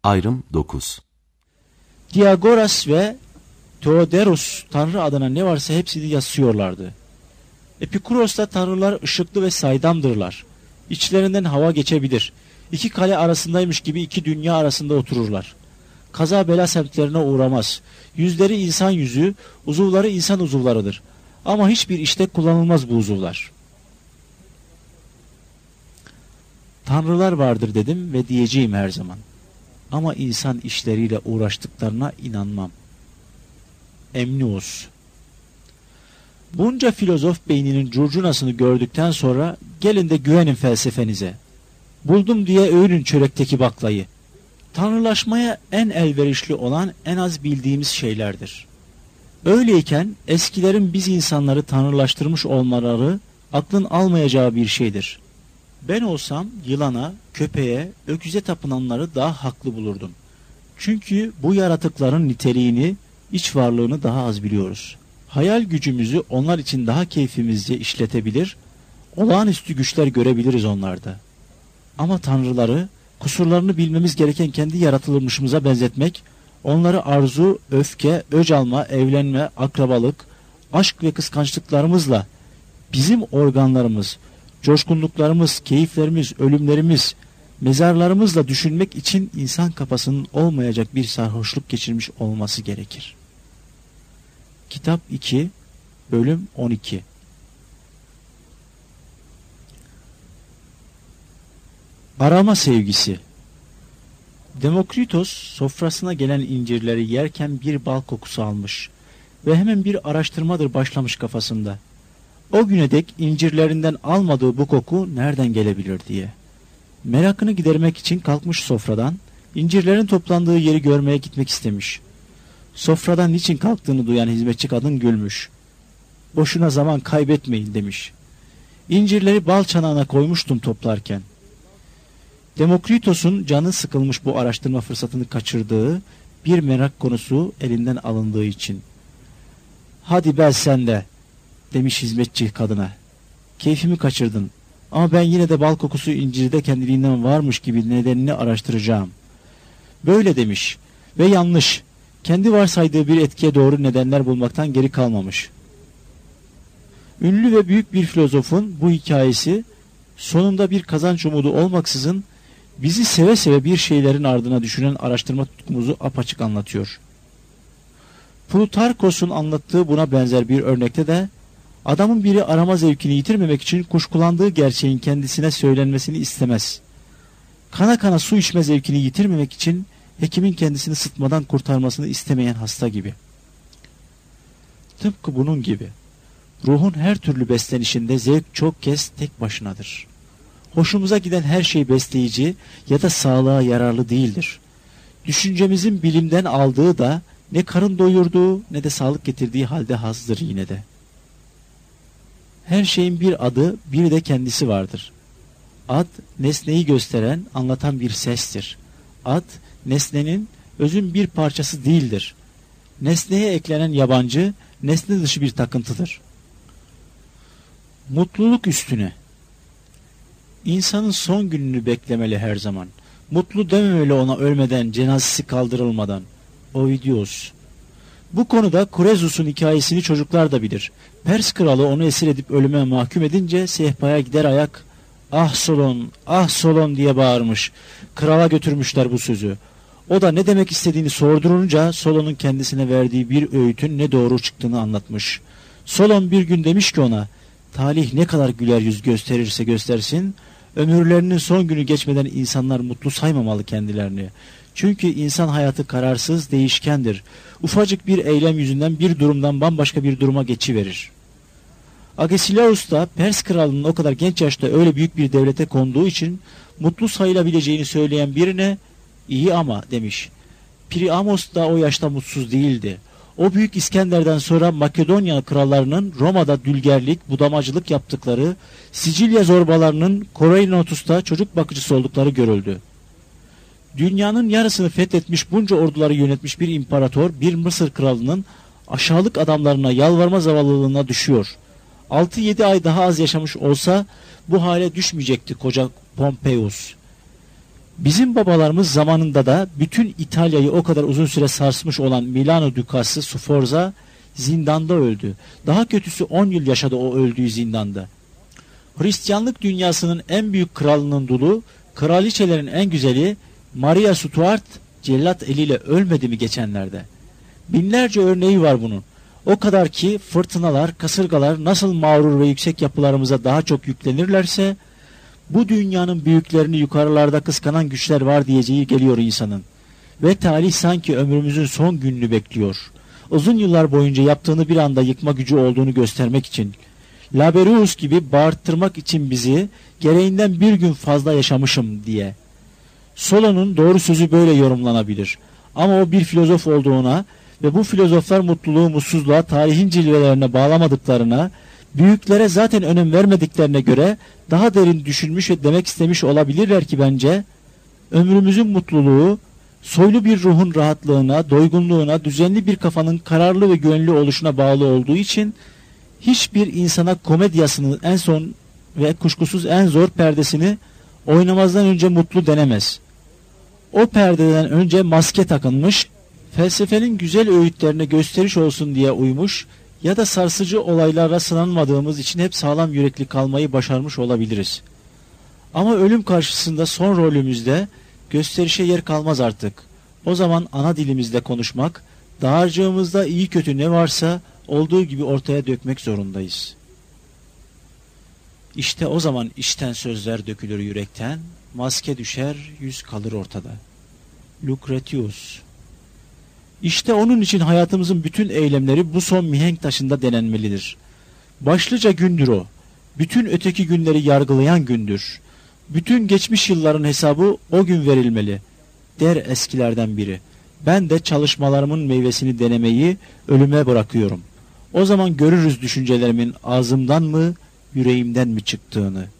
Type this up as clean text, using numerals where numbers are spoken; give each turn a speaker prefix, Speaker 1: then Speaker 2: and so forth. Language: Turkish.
Speaker 1: Ayrım 9.
Speaker 2: Diagoras ve Theodoros Tanrı adına ne varsa hepsini yassıyorlardı. Epikuros'ta tanrılar ışıklı ve saydamdırlar. İçlerinden hava geçebilir. İki kale arasındaymış gibi iki dünya arasında otururlar. Kaza bela semtlerine uğramaz. Yüzleri insan yüzü, uzuvları insan uzuvlarıdır. Ama hiçbir işte kullanılmaz bu uzuvlar. Tanrılar vardır dedim ve diyeceğim her zaman. Ama insan işleriyle uğraştıklarına inanmam. Emnius. Bunca filozof beyninin curcunasını gördükten sonra gelin de güvenin felsefenize. Buldum diye övünün çörekteki baklayı. Tanrılaşmaya en elverişli olan en az bildiğimiz şeylerdir. Öyleyken eskilerin biz insanları tanrılaştırmış olmaları aklın almayacağı bir şeydir. Ben olsam yılana, köpeğe, öküze tapınanları daha haklı bulurdum. Çünkü bu yaratıkların niteliğini, iç varlığını daha az biliyoruz. Hayal gücümüzü onlar için daha keyfimizce işletebilir, olağanüstü güçler görebiliriz onlarda. Ama tanrıları, kusurlarını bilmemiz gereken kendi yaratılmışımıza benzetmek, onları arzu, öfke, öc alma, evlenme, akrabalık, aşk ve kıskançlıklarımızla, bizim organlarımız, coşkunluklarımız, keyiflerimiz, ölümlerimiz, mezarlarımızla düşünmek için insan kafasının olmayacak bir sarhoşluk geçirmiş olması gerekir. Kitap 2, bölüm 12. Arama sevgisi. Demokritos sofrasına gelen incirleri yerken bir bal kokusu almış ve hemen bir araştırmadır başlamış kafasında. O güne dek incirlerinden almadığı bu koku nereden gelebilir diye. Merakını gidermek için kalkmış sofradan, incirlerin toplandığı yeri görmeye gitmek istemiş. Sofradan niçin kalktığını duyan hizmetçi kadın gülmüş. Boşuna zaman kaybetmeyin demiş. İncirleri bal çanağına koymuştum toplarken. Demokritos'un canı sıkılmış bu araştırma fırsatını kaçırdığı bir merak konusu elinden alındığı için. Hadi ben sen de demiş hizmetçi kadına. Keyfimi kaçırdın ama ben yine de bal kokusu incirde kendiliğinden varmış gibi nedenini araştıracağım. Böyle demiş ve yanlış. Kendi varsaydığı bir etkiye doğru nedenler bulmaktan geri kalmamış. Ünlü ve büyük bir filozofun bu hikayesi sonunda bir kazanç umudu olmaksızın bizi seve seve bir şeylerin ardına düşünen araştırma tutkumuzu apaçık anlatıyor. Plutarkos'un anlattığı buna benzer bir örnekte de adamın biri arama zevkini yitirmemek için kuşkulandığı gerçeğin kendisine söylenmesini istemez. Kana kana su içme zevkini yitirmemek için hekimin kendisini sıtmadan kurtarmasını istemeyen hasta gibi. Tıpkı bunun gibi. Ruhun her türlü beslenişinde zevk çok kez tek başınadır. Hoşumuza giden her şey besleyici ya da sağlığa yararlı değildir. Düşüncemizin bilimden aldığı da ne karın doyurduğu ne de sağlık getirdiği halde hazdır yine de. Her şeyin bir adı, bir de kendisi vardır. Ad, nesneyi gösteren, anlatan bir sestir. Ad, nesnenin, özün bir parçası değildir. Nesneye eklenen yabancı, nesne dışı bir takıntıdır. Mutluluk üstüne. İnsanın son gününü beklemeli her zaman. Mutlu dememeli ona ölmeden, cenazesi kaldırılmadan. Ovidius. Bu konuda Kurezus'un hikayesini çocuklar da bilir. Pers kralı onu esir edip ölüme mahkum edince sehpaya gider ayak, "Ah Solon, ah Solon" diye bağırmış. Krala götürmüşler bu sözü. O da ne demek istediğini sordurunca Solon'un kendisine verdiği bir öğütün ne doğru çıktığını anlatmış. Solon bir gün demiş ki ona, "Talih ne kadar güler yüz gösterirse göstersin, ömürlerinin son günü geçmeden insanlar mutlu saymamalı kendilerini. Çünkü insan hayatı kararsız, değişkendir. Ufacık bir eylem yüzünden bir durumdan bambaşka bir duruma geçiverir." Agesilaus da Pers kralının o kadar genç yaşta öyle büyük bir devlete konduğu için mutlu sayılabileceğini söyleyen birine "İyi ama" demiş. Priamos da o yaşta mutsuz değildi. O büyük İskender'den sonra Makedonya krallarının Roma'da dülgerlik, budamacılık yaptıkları, Sicilya zorbalarının Koreinotus'ta çocuk bakıcısı oldukları görüldü. Dünyanın yarısını fethetmiş, bunca orduları yönetmiş bir imparator, bir Mısır kralının aşağılık adamlarına yalvarma zavallılığına düşüyor. 6-7 ay daha az yaşamış olsa bu hale düşmeyecekti koca Pompeius. Bizim babalarımız zamanında da bütün İtalya'yı o kadar uzun süre sarsmış olan Milano Dükası Sforza zindanda öldü. Daha kötüsü 10 yıl yaşadı o öldüğü zindanda. Hristiyanlık dünyasının en büyük kralının dulu, kraliçelerin en güzeli Maria Stuart cellat eliyle ölmedi mi geçenlerde? Binlerce örneği var bunun. O kadar ki fırtınalar, kasırgalar nasıl mağrur ve yüksek yapılarımıza daha çok yüklenirlerse, bu dünyanın büyüklerini yukarılarda kıskanan güçler var diyeceği geliyor insanın. Ve talih sanki ömrümüzün son gününü bekliyor. Uzun yıllar boyunca yaptığını bir anda yıkma gücü olduğunu göstermek için. Laberius gibi bağırttırmak için bizi, gereğinden bir gün fazla yaşamışım diye. Solon'un doğru sözü böyle yorumlanabilir. Ama o bir filozof olduğuna ve bu filozoflar mutluluğu mutsuzluğa, tarihin cilvelerine bağlamadıklarına, büyüklere zaten önem vermediklerine göre daha derin düşünmüş ve demek istemiş olabilirler ki bence, ömrümüzün mutluluğu, soylu bir ruhun rahatlığına, doygunluğuna, düzenli bir kafanın kararlı ve güvenli oluşuna bağlı olduğu için, hiçbir insana komedyasının en son ve kuşkusuz en zor perdesini oynamazdan önce mutlu denemez. O perdeden önce maske takılmış, felsefenin güzel öğütlerine gösteriş olsun diye uymuş ya da sarsıcı olaylara sınanmadığımız için hep sağlam yürekli kalmayı başarmış olabiliriz. Ama ölüm karşısında son rolümüzde gösterişe yer kalmaz artık. O zaman ana dilimizde konuşmak, dağarcığımızda iyi kötü ne varsa olduğu gibi ortaya dökmek zorundayız. İşte o zaman içten sözler dökülür yürekten, maske düşer, yüz kalır ortada. Lucretius. İşte onun için hayatımızın bütün eylemleri bu son mihenk taşında denenmelidir. Başlıca gündür o. Bütün öteki günleri yargılayan gündür. Bütün geçmiş yılların hesabı o gün verilmeli, der eskilerden biri. Ben de çalışmalarımın meyvesini denemeyi ölüme bırakıyorum. O zaman görürüz düşüncelerimin ağzımdan mı, yüreğimden mi çıktığını.